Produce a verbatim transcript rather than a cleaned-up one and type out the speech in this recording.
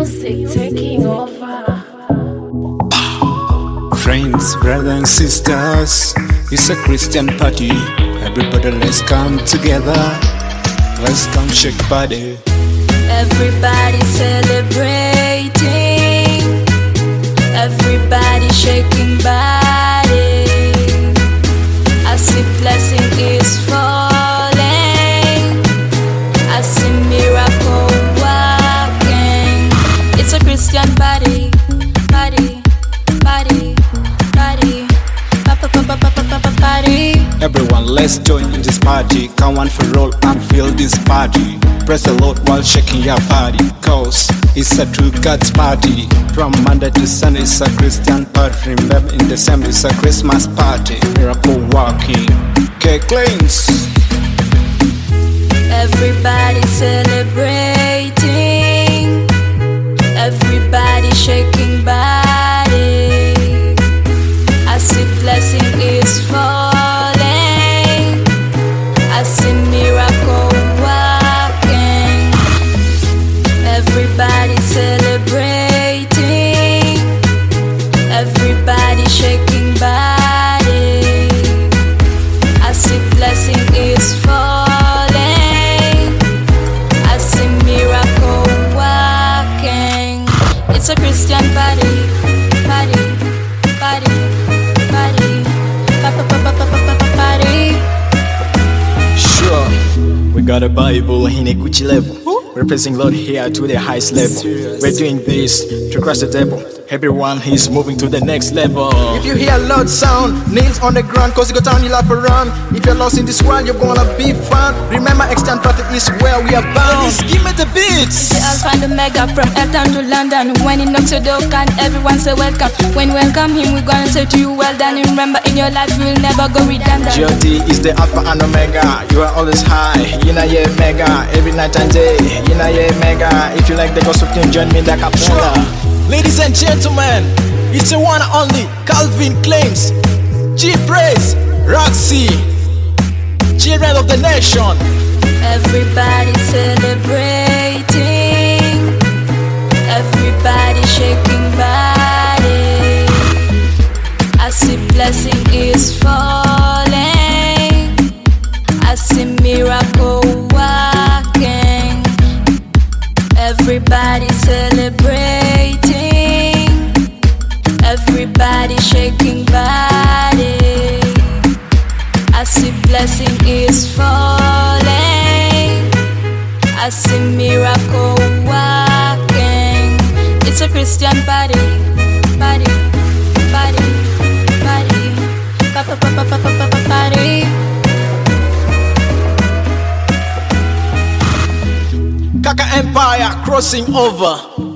music taking over. Friends, brothers and sisters, it's a Christian party. Everybody, let's come together. Let's come shake body. Everybody celebrating. Everybody shaking body. I see blessing is falling. I see miracle working. It's a Christian party, party, party, party, papa, papa, papa, papa, party. Everyone, let's join in this party. Come on for roll and feel this party. Praise the Lord while shaking your body, cause it's a true God's party. From Monday to Sunday, it's a Christian party. Remember, in December, it's a Christmas party. Miracle walking, cake lanes. Everybody celebrating. Everybody shaking body. I see blessing is falling. I see miracle working. Everybody celebrating. Everybody shaking body. I see blessing is falling. I see miracle working. It's a Christian party, party, party, party, papa, papa, papa, papa, party. Sure, we got a Bible in a Gucci level. Representing Lord here to the highest level. We're doing this to cross the table. Everyone is moving to the next level. If you hear a loud sound, knees on the ground, cause you go down, you'll have to run. If you're lost in this world, you're gonna be found. Remember, extant party is where we are bound. Please give me the beats. The Alpha and Omega from Elton to London. When he knocks your door, can everyone say welcome? When we welcome him, we're gonna say to you, well done. And remember, in your life, you'll never go redundant. G O D is the Alpha and Omega. You are always high, you know you're mega. Every night and day, you know you're mega. If you like the gospel team, join me in the cappella. Ladies and gentlemen, it's the one and only Calvin Claims, G-Praise, Roxy, children of the nation. Everybody celebrating. Everybody shaking body. I see blessing is falling. I see miracle working. Everybody celebrating. Everybody shaking body. I see blessing is falling. I see miracle working. It's a Christian party, party, party, party, papa, papa, papa, papa, party. Kaka Empire crossing over.